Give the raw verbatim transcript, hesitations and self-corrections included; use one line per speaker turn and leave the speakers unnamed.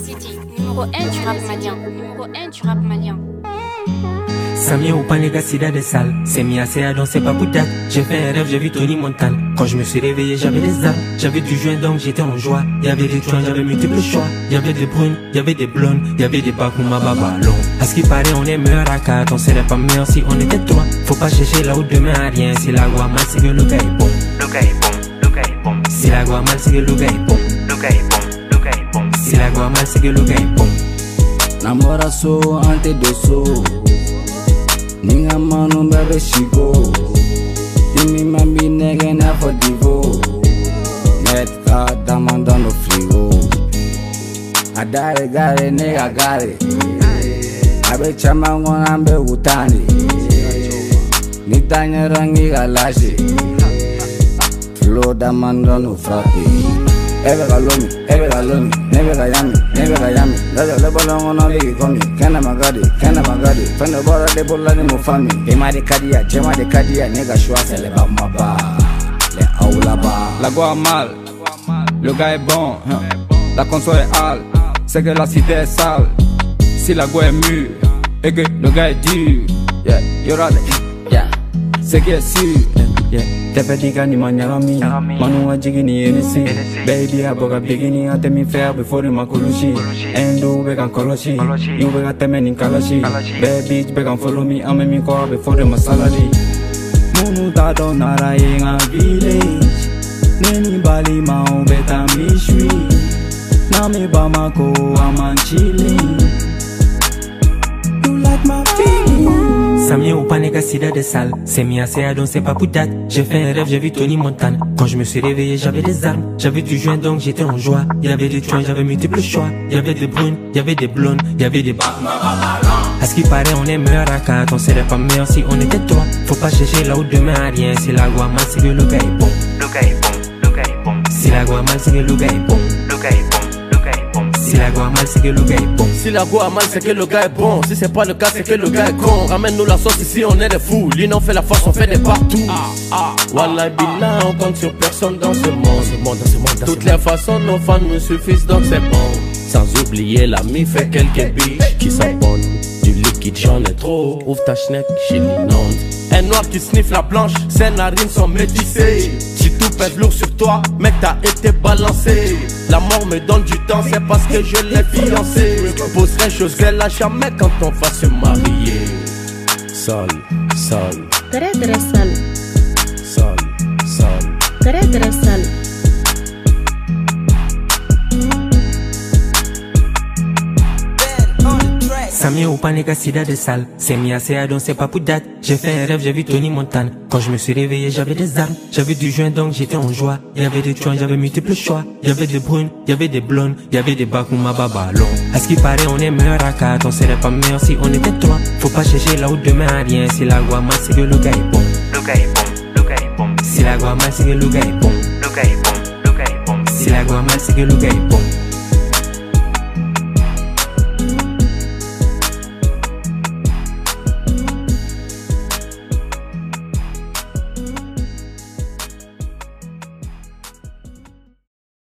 City, numéro un du rap malien. Numéro un du rap malien.
Samia ou Panega Sida des salles. C'est mis assez à danser pas boutade. J'ai fait un rêve, j'ai vu Tony Montana. Quand je me suis réveillé, j'avais des armes. J'avais du joint donc j'étais en joie. Y'avait des joints, j'avais multiples choix. Y'avait des brunes, y'avait des blondes. Y'avait des Bakuma Babalon. À ce qui paraît, on est meilleur à quatre. On serait pas meilleur si on était trois. Faut pas chercher là où demain a rien. Si la voix mal, c'est que le gars est bon. Le gars est bon, le gars est bon. Si la voix mal, c'est que le gars est bon. Le gars est bon, le gars est bon. Si la voix mal, c'est que le gars est bon.
Namora so ante doso. Ninga manu bebe shigo. Dimi mami nege na for divo. Net ka diamond on the frigo. Adare gare nega gare. Abe chama ngona mbe utani. Nitanya rangi galashi. Flow diamond on the frappe. Ebe galoni, ebe galoni, nebe gayami, nebe gayami. Gaza lebolongo no ligi komi. Kena magadi, kena magadi. Fendo bora de bola ni mufami. Ema de kadia, chema de kadia. Nega chouase le bamaba, le aulaba.
La goa mal, le gars est bon. La console est hale, c'est que la cité est sale. Si la goa est mûre, et que le gars est dur. Yeah, y'aura des, yeah, c'est qui est sûr. Yeah, tepe diga ni manyarami. Manu wa jigi ni erisi. Baby aboga bigini ate mi fair before ma kulushi. Endo began koloshi. You bega teme ni kalashi. Baby began follow me. Ame mi ko before my salary. Munu ta donara inga village. Neni bali ma beta mi shui. Nami Bamako I'm chilling. You like my feeling.
Samia ou Panega Sida des salles. C'est mis assez à danser pas boutade. J'ai fait un rêve, j'ai vu Tony Montana. Quand je me suis réveillé, j'avais des armes. J'avais du joint donc j'étais en joie. Y'avait des joints, j'avais multiples choix. Y'avait des brunes, y'avait des blondes, y'avait des Bakuma Babalon. À ce qui paraît, on est meilleur à quatre. On serait pas meilleur si on était trois. Faut pas chercher là où demain a rien. Si la voix mal, c'est que le gars est bon. Le gars est bon, le gars est bon. Si la voix mal, c'est que le gars est bon. Le gars est bon. Si la goa mal, c'est que le gars est bon.
Si la goa mal, c'est que le gars est bon. Si c'est pas le cas, c'est que le gars est con. Ramène-nous la sauce ici, on est des fous. L'une on fait la force, on fait des partout. Ah, ah. Wallah billah, on compte sur personne dans ce monde. Ce monde, dans ce monde, dans toutes les façons, nos fans nous suffisent, donc c'est bon. Sans oublier l'ami fait quelques biches qui s'abonnent. Du liquide, j'en ai trop. Ouvre ta schneck, chez l'inonde. Un noir qui sniffe la blanche, ses narines sont métissées. Si tout pèse lourd sur toi, mec t'as été balancé. La mort me donne du temps, c'est parce que je l'ai fiancé. Je poserai chose qu'elle a jamais quand on va se marier. Sol, sol,
très très sale.
Sol, sol,
très très sale.
Samia ou Panega Sida des salles. C'est mis assez à danser pas boutade. J'ai fait un rêve, j'ai vu Tony Montana. Quand je me suis réveillé, j'avais des armes. J'avais du joint donc j'étais en joie. Y'avait des joints, j'avais multiples choix. Y'avait des brunes, y'avait des blondes. Y'avait des Bakuma Babalon. À ce qui paraît, on est meilleur à quatre. On serait pas meilleur si on était trois. Faut pas chercher là où demain a rien. Si la voix mal, c'est que le gars est bon. Le gars est bon, le gars est bon. Si la voix mal, c'est que le gars est bon. Le gars est bon, le gars est bon. Si la voix mal, c'est que le gars est bon.